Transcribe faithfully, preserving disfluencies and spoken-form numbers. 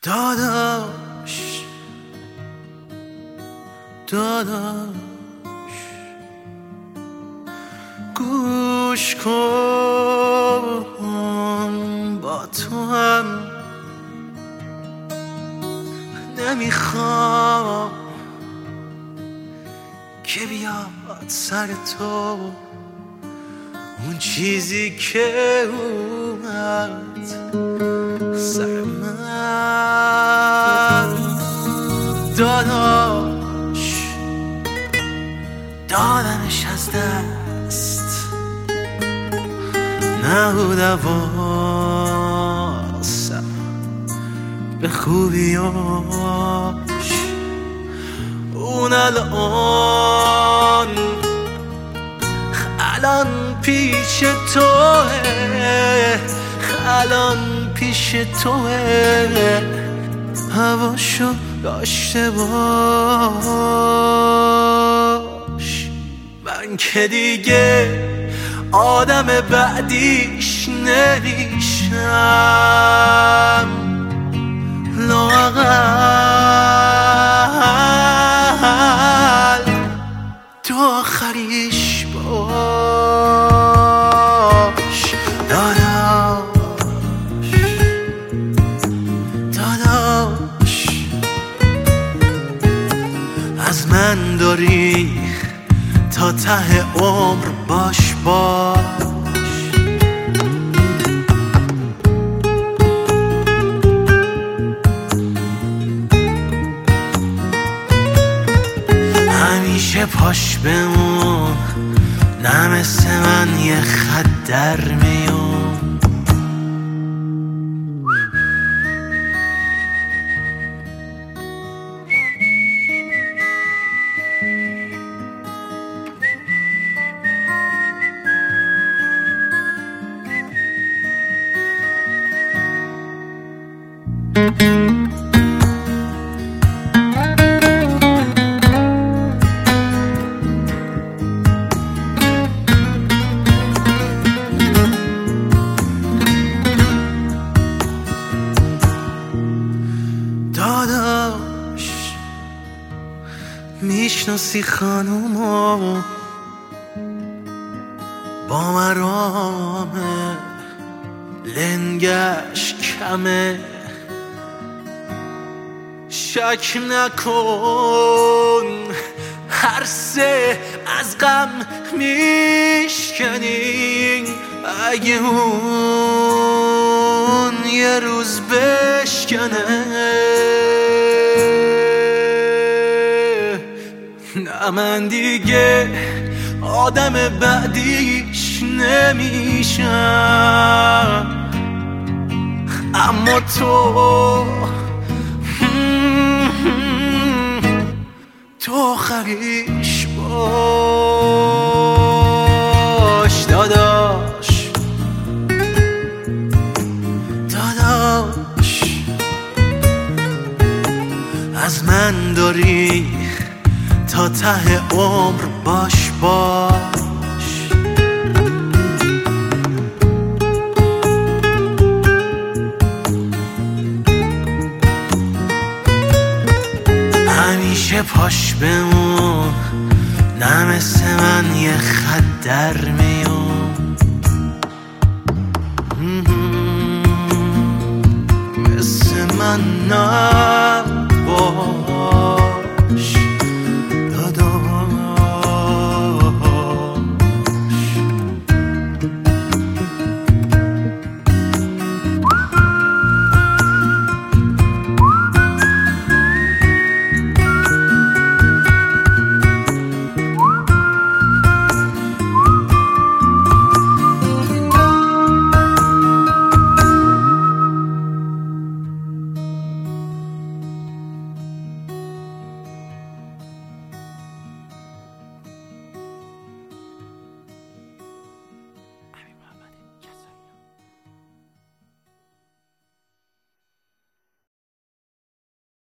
داداش داداش گوش کن، با تو هم نمیخوام که بیاد سر تو اون چیزی که اومد سر من. داداش دادمش از دست نبود واسم به خوبیاش. اون الان الان پیش توه، الان پیش توه، هواشو داشته باش. من که دیگه آدم بعدیش نمیشم، لااقل تو آخریش باش. داداش داداش از من داری تا ته عمر باش باش. همیشه پاش بمون، نه مثل من یه خط در میون. داداش میشناسی خانومو با مرامه، لنگش کمه، شک نکن هر سه از غم میشکنی. اگه اون یه روز بشکنه، نه من دیگه آدم بعدیش نمیشم. اما تو تو آخریش باش. داداش داداش از من داری تا ته عمر باش باش. همیشه پاش بمون، نه مثل من یه خط در میون. مثل من نه